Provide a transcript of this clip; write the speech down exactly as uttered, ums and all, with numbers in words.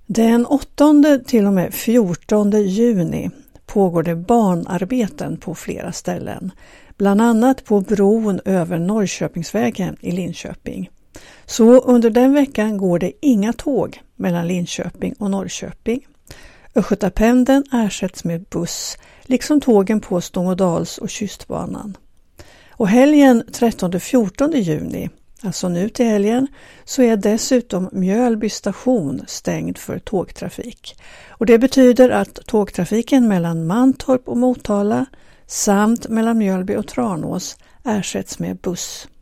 Den åttonde till och med fjortonde juni pågår det banarbeten på flera ställen, bland annat på bron över Norrköpingsvägen i Linköping. Så under den veckan går det inga tåg mellan Linköping och Norrköping. Östgötapendeln ersätts med buss, liksom tågen på Stångådals- och Kystbanan. Och helgen trettonde till fjortonde juni, alltså nu till helgen, så är dessutom Mjölby station stängd för tågtrafik. Och det betyder att tågtrafiken mellan Mantorp och Motala samt mellan Mjölby och Tranås ersätts med buss.